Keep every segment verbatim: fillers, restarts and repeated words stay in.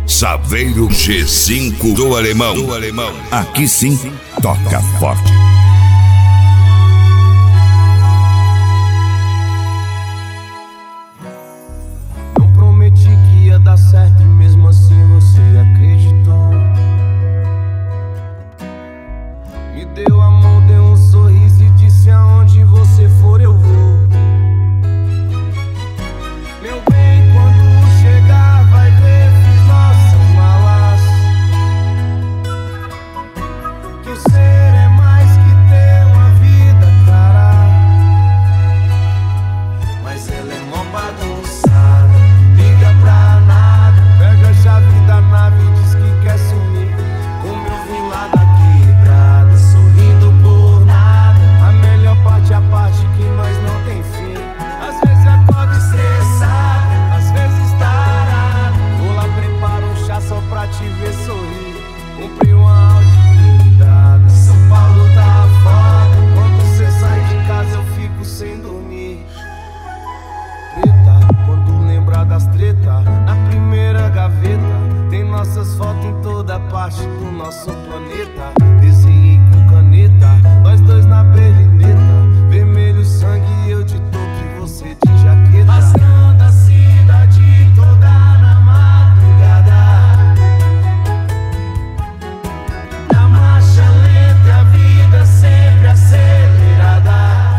Saveiro G cinco do Alemão. Do Alemão. Aqui sim, toca forte. Não prometi que ia dar certo e mesmo assim você acreditou. Me deu a mão, deu um sorriso e disse: aonde você for eu vou. Meu bem, quando chegar vai ver, fiz nossas malas. Que o ser é mais que ter uma vida, cara. Mas ela é mó bagunçada, liga pra nada. Pega a chave da nave e diz que quer sumir. Como eu vim lá da quebrada, sorrindo por nada. A melhor parte é a parte que nós não tem fim. Às vezes acordo estressado, às vezes tarado. Vou lá, preparo um chá só pra te ver sorrir. Cumpri uma audibilidade. São Paulo tá foda. Quando cê sai de casa eu fico sem dormir. Preta, quando lembrar das tretas, na primeira gaveta tem nossas fotos em toda parte do nosso planeta. Desenhei com caneta, nós dois na berlineta. Vermelho sangue e eu de topo e você de jaqueta. Passando a cidade toda na madrugada. Na marcha lenta e a vida sempre acelerada.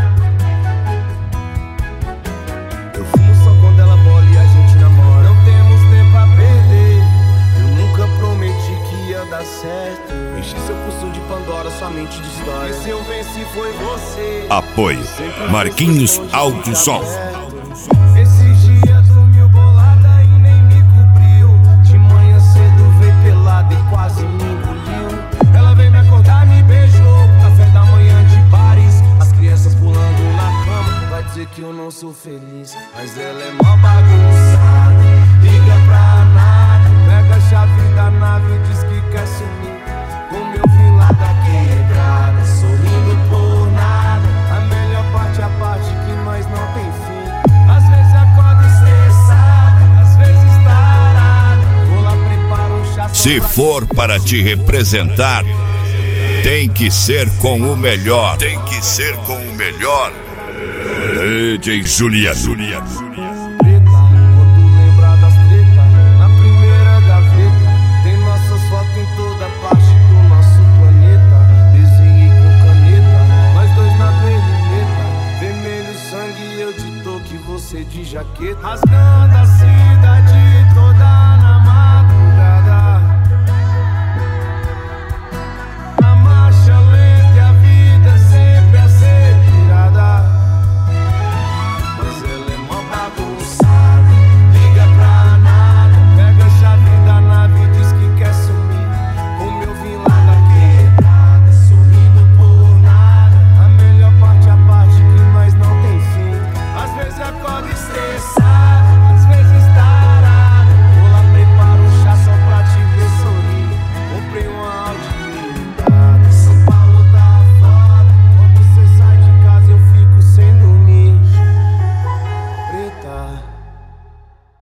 Eu fumo só quando ela bola e a gente namora. Não temos tempo a perder. Eu nunca prometi que ia dar certo. Enchi seu pulso de Pandora, sua mente de história. E se eu venci foi você. Apoio Marquinhos Alto Som. Esses dias dormiu bolada e nem me cobriu. De manhã cedo veio pelada e quase me engoliu. Ela veio me acordar, me beijou. Café da manhã de bares, as crianças pulando na cama. Vai dizer que eu não sou feliz, mas ela é mó bagunçada. Liga pra nada, pega a chave da nave e diz que quer sumir. Como eu vim lá da quebrada, sorrindo por nada. A melhor parte é a parte que nós não tem fim. Às vezes acordo estressado, às vezes tarado. Vou lá, preparo um chá. Se for para te representar, tem que ser com o melhor. Tem que ser com o melhor. D J Juliano.